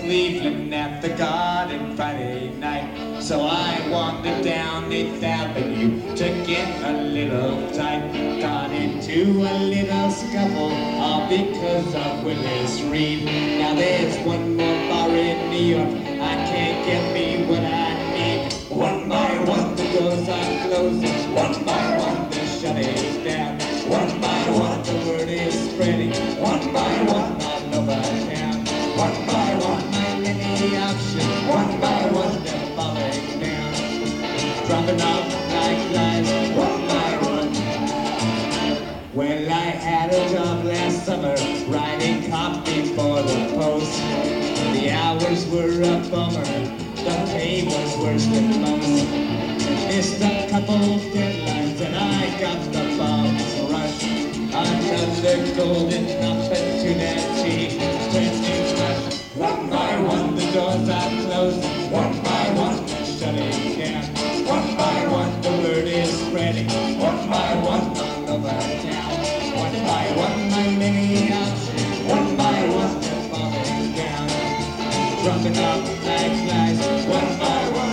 Cleveland at the Garden Friday night. So I wandered down 8th Avenue to get a little tight. Got into a little scuffle, all because of Willis Reed. Now there's one more bar in New York, I can't get me what I need. One by one the doors are closing, one by one they're shutting down. One by one the word is spreading, one by one all over town. One by one my mini auction, one by one they're falling down. Dropping off like flies, one by one. Well, I had a job last summer, writing copy for the Post. The hours were a bummer, the pay was worse than most. Missed a couple deadlines and I got the bombs rush. Another golden opportunity, turning rush. One by one the doors are closed, one by one they're shutting down. One by one the word is spreading, one by one all over town. One by one my mini options, one by one they're falling down. Dropping off like flies, one by one.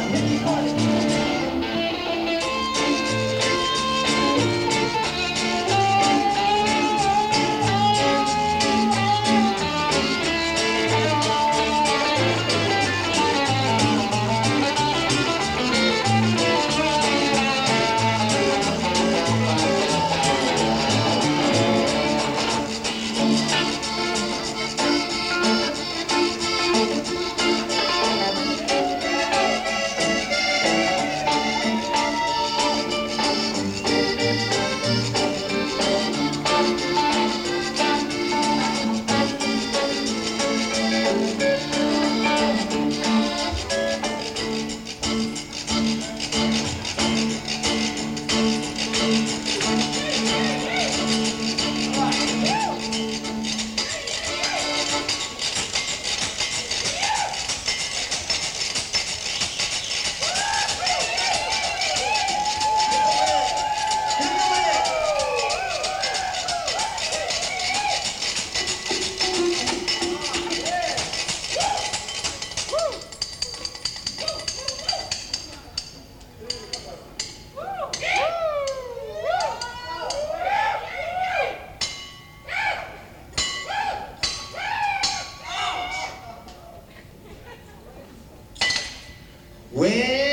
Well,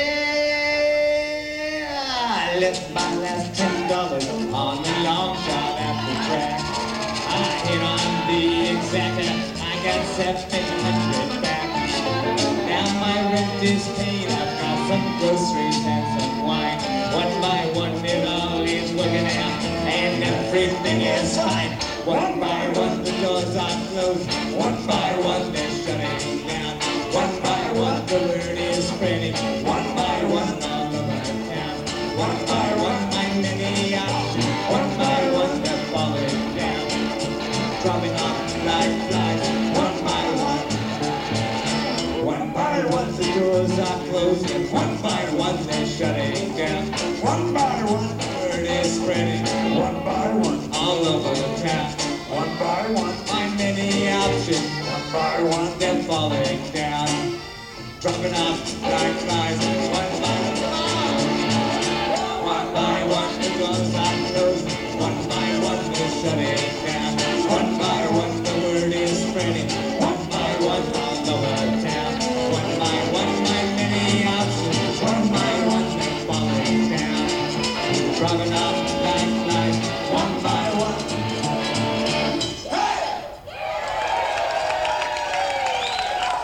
I left my last $10 on the long shot at the track. I hit on the exacta, I got 700 back. Now my rent is paid, I've got some groceries and some wine. One by one it all is working out, and everything is fine. One by one the doors are closed, one by one they're shutting down. One by one the word is spreading, one by one all over town. One by one my mini option, one by one they're falling down. Dropping off like flies, one by one. One by one the doors are closing, one by one they're shutting down. One by one the word is spreading, one by one all over town. One by one my mini option, one by one they're falling down. Dropping off like flies, one by one. One by one the doors are closed, one by one they're shutting